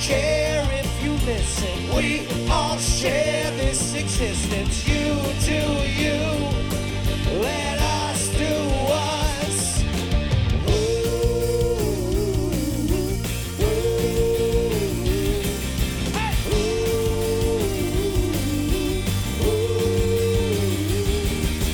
care if you listen. We all share this existence. You do you.